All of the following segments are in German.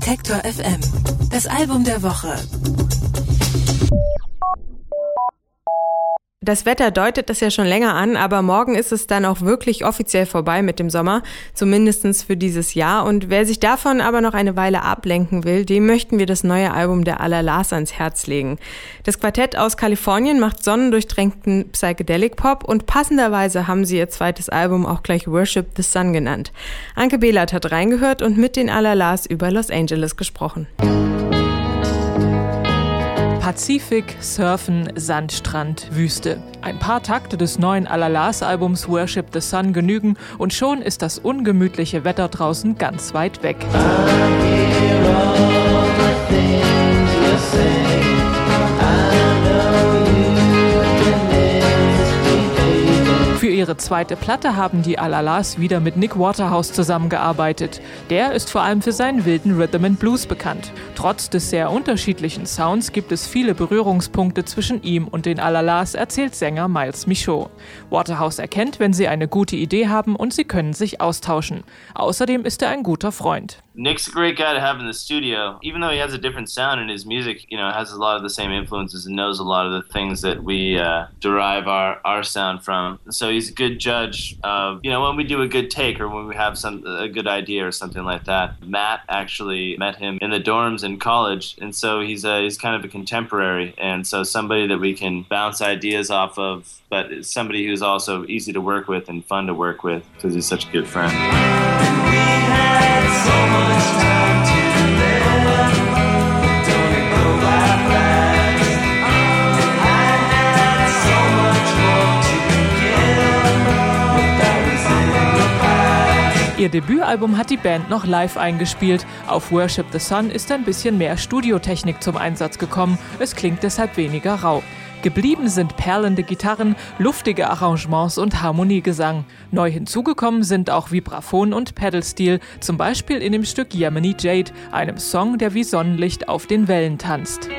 Detektor FM. Das Album der Woche. Das Wetter deutet das ja schon länger an, aber morgen ist es dann auch wirklich offiziell vorbei mit dem Sommer, zumindest für dieses Jahr. Und wer sich davon aber noch eine Weile ablenken will, dem möchten wir das neue Album der Alalas ans Herz legen. Das Quartett aus Kalifornien macht sonnendurchtränkten Psychedelic Pop und passenderweise haben sie ihr zweites Album auch gleich Worship the Sun genannt. Anke Behlert hat reingehört und mit den Alalas über Los Angeles gesprochen. Pazifik, Surfen, Sandstrand, Wüste. Ein paar Takte des neuen Alalas-Albums Worship the Sun genügen und schon ist das ungemütliche Wetter draußen ganz weit weg. Für ihre zweite Platte haben die Alalas wieder mit Nick Waterhouse zusammengearbeitet. Der ist vor allem für seinen wilden Rhythm and Blues bekannt. Trotz des sehr unterschiedlichen Sounds gibt es viele Berührungspunkte zwischen ihm und den Alalas, erzählt Sänger Miles Michaud. Waterhouse erkennt, wenn sie eine gute Idee haben und sie können sich austauschen. Außerdem ist er ein guter Freund. Nick's a great guy to have in the studio. Even though he has a different sound in his music, has a lot of the same influences and knows a lot of the things that we derive our sound from. So he's a good judge of, when we do a good take or when we have a good idea or something like that. Matt actually met him in the dorms in college, and so he's kind of a contemporary, and so somebody that we can bounce ideas off of, but somebody who's also easy to work with and fun to work with because he's such a good friend. Ihr Debütalbum hat die Band noch live eingespielt. Auf Worship the Sun ist ein bisschen mehr Studiotechnik zum Einsatz gekommen. Es klingt deshalb weniger rau. Geblieben sind perlende Gitarren, luftige Arrangements und Harmoniegesang. Neu hinzugekommen sind auch Vibraphon und Pedalsteel, zum Beispiel in dem Stück Yemeni Jade, einem Song, der wie Sonnenlicht auf den Wellen tanzt.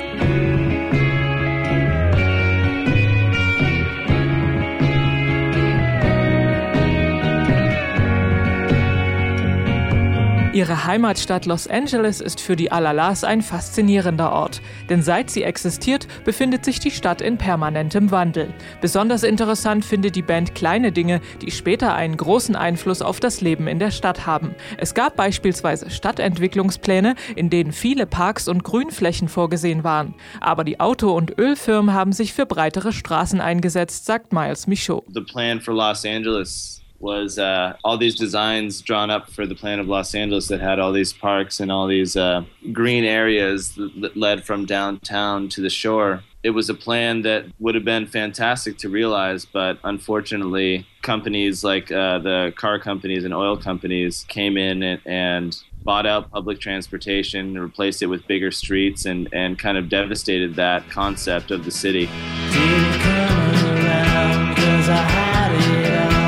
Ihre Heimatstadt Los Angeles ist für die Alalas ein faszinierender Ort. Denn seit sie existiert, befindet sich die Stadt in permanentem Wandel. Besonders interessant findet die Band kleine Dinge, die später einen großen Einfluss auf das Leben in der Stadt haben. Es gab beispielsweise Stadtentwicklungspläne, in denen viele Parks und Grünflächen vorgesehen waren. Aber die Auto- und Ölfirmen haben sich für breitere Straßen eingesetzt, sagt Miles Michaud. The plan for Los Angeles was all these designs drawn up for the plan of Los Angeles that had all these parks and all these green areas that led from downtown to the shore. It was a plan that would have been fantastic to realize, but unfortunately, companies like the car companies and oil companies came in and bought out public transportation and replaced it with bigger streets and kind of devastated that concept of the city. Didn't come around 'cause I had it all.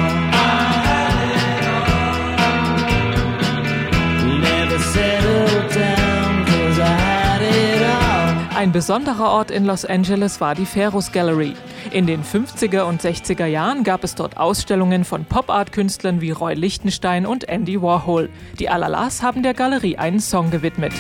Ein besonderer Ort in Los Angeles war die Ferus Gallery. In den 50er und 60er Jahren gab es dort Ausstellungen von Pop-Art-Künstlern wie Roy Lichtenstein und Andy Warhol. Die Alalas haben der Galerie einen Song gewidmet.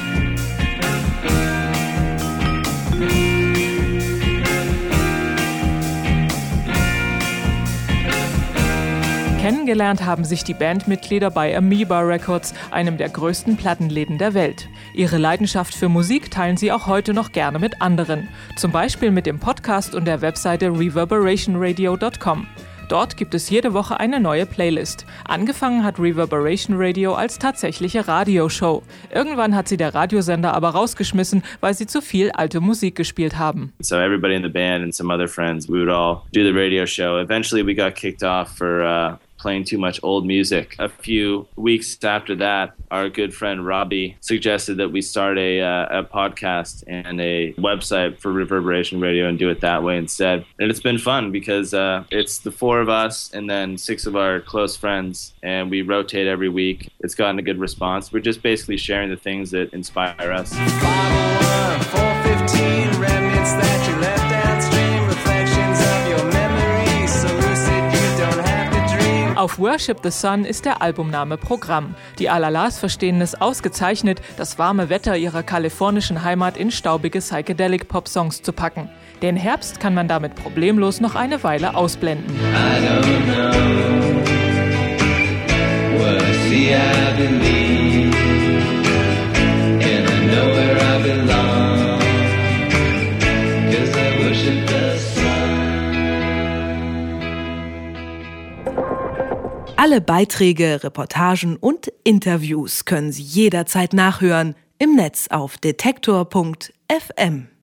Kennengelernt haben sich die Bandmitglieder bei Amoeba Records, einem der größten Plattenläden der Welt. Ihre Leidenschaft für Musik teilen sie auch heute noch gerne mit anderen. Zum Beispiel mit dem Podcast und der Webseite reverberationradio.com. Dort gibt es jede Woche eine neue Playlist. Angefangen hat Reverberation Radio als tatsächliche Radioshow. Irgendwann hat sie der Radiosender aber rausgeschmissen, weil sie zu viel alte Musik gespielt haben. So everybody in the band and some other friends, we would all do the radio show. Eventually we got kicked off for playing too much old music. A few weeks after that, our good friend Robbie suggested that we start a podcast and a website for Reverberation Radio and do it that way instead. And it's been fun because it's the four of us and then 6 of our close friends, and we rotate every week. It's gotten a good response. We're just basically sharing the things that inspire us. 501, 415, remnants that you left downstream, reflections of your memories, so lucid you don't have to dream. Auf Worship the Sun ist der Albumname Programm. Die Alalas verstehen es ausgezeichnet, das warme Wetter ihrer kalifornischen Heimat in staubige Psychedelic-Pop-Songs zu packen. Den Herbst kann man damit problemlos noch eine Weile ausblenden. I don't know what see I believe, and I know where I belong, 'cause I worship the sun. Alle Beiträge, Reportagen und Interviews können Sie jederzeit nachhören im Netz auf detektor.fm.